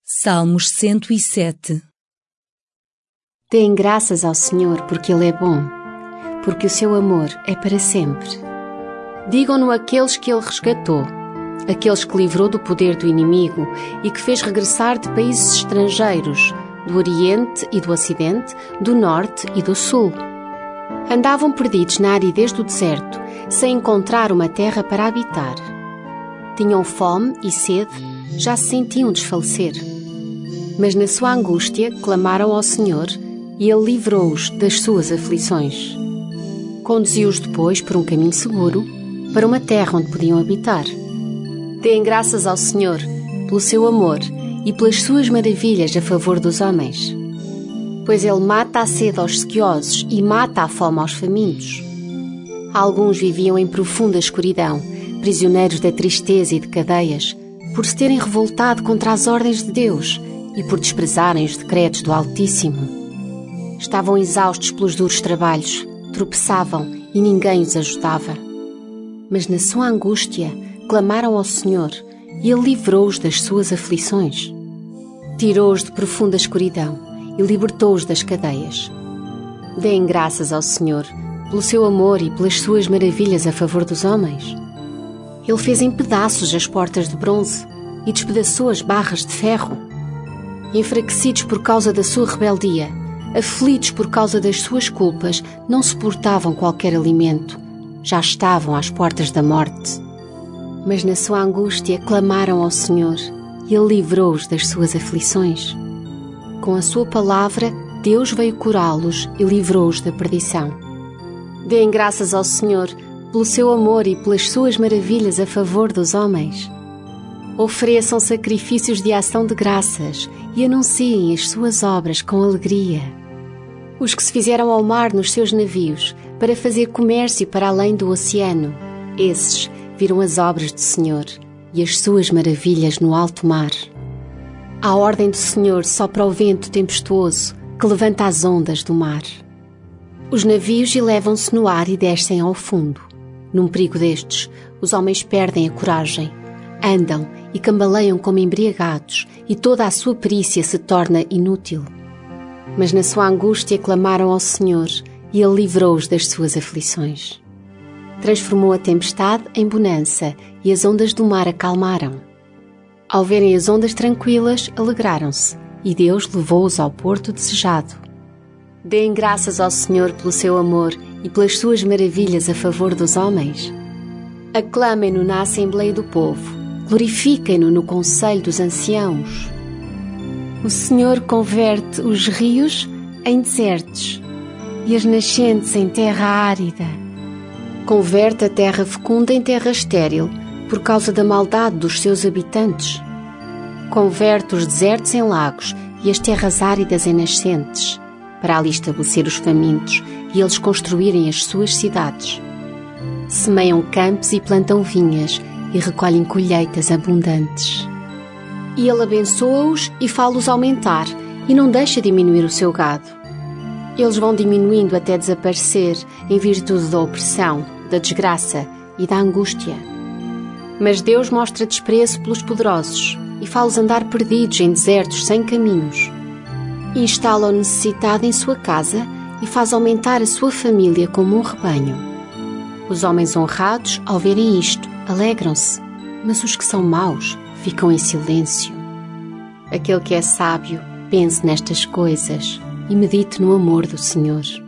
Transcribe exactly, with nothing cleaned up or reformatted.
Salmos cento e sete. Deem graças ao Senhor, porque Ele é bom, porque o seu amor é para sempre. Digam-no aqueles que Ele resgatou, aqueles que livrou do poder do inimigo e que fez regressar de países estrangeiros, do Oriente e do Ocidente, do Norte e do Sul. Andavam perdidos na aridez do deserto, sem encontrar uma terra para habitar. Tinham fome e sede, já se sentiam desfalecer. Mas na sua angústia clamaram ao Senhor e Ele livrou-os das suas aflições. Conduziu-os depois por um caminho seguro para uma terra onde podiam habitar. Deem graças ao Senhor pelo seu amor e pelas suas maravilhas a favor dos homens. Pois Ele mata a sede aos sequiosos e mata a fome aos famintos. Alguns viviam em profunda escuridão, prisioneiros da tristeza e de cadeias, por se terem revoltado contra as ordens de Deus e por desprezarem os decretos do Altíssimo. Estavam exaustos pelos duros trabalhos, tropeçavam e ninguém os ajudava. Mas na sua angústia clamaram ao Senhor e Ele livrou-os das suas aflições. Tirou-os de profunda escuridão e libertou-os das cadeias. Deem graças ao Senhor pelo seu amor e pelas suas maravilhas a favor dos homens. Ele fez em pedaços as portas de bronze e despedaçou as barras de ferro. Enfraquecidos por causa da sua rebeldia, aflitos por causa das suas culpas, não suportavam qualquer alimento, já estavam às portas da morte. Mas na sua angústia clamaram ao Senhor e Ele livrou-os das suas aflições. Com a sua palavra, Deus veio curá-los e livrou-os da perdição. Deem graças ao Senhor pelo seu amor e pelas suas maravilhas a favor dos homens. Ofereçam sacrifícios de ação de graças e anunciem as suas obras com alegria. Os que se fizeram ao mar nos seus navios para fazer comércio para além do oceano, esses viram as obras do Senhor e as suas maravilhas no alto mar. À ordem do Senhor sopra o vento tempestuoso que levanta as ondas do mar. Os navios elevam-se no ar e descem ao fundo. Num perigo destes, os homens perdem a coragem, andam e cambaleiam como embriagados e toda a sua perícia se torna inútil. Mas na sua angústia clamaram ao Senhor e Ele livrou-os das suas aflições. Transformou a tempestade em bonança e as ondas do mar acalmaram. Ao verem as ondas tranquilas, alegraram-se e Deus levou-os ao porto desejado. Deem graças ao Senhor pelo seu amor e pelas suas maravilhas a favor dos homens. Aclamem-no na Assembleia do Povo, glorifiquem-no no conselho dos anciãos. O Senhor converte os rios em desertos e as nascentes em terra árida. Converte a terra fecunda em terra estéril por causa da maldade dos seus habitantes. Converte os desertos em lagos e as terras áridas em nascentes, para ali estabelecer os famintos e eles construírem as suas cidades. Semeiam campos e plantam vinhas e recolhem colheitas abundantes. E Ele abençoa-os e fá-los aumentar e não deixa diminuir o seu gado. Eles vão diminuindo até desaparecer em virtude da opressão, da desgraça e da angústia. Mas Deus mostra desprezo pelos poderosos e fá-los andar perdidos em desertos sem caminhos. Instala o necessitado em sua casa e faz aumentar a sua família como um rebanho. Os homens honrados, ao verem isto, alegram-se, mas os que são maus ficam em silêncio. Aquele que é sábio, pense nestas coisas e medite no amor do Senhor.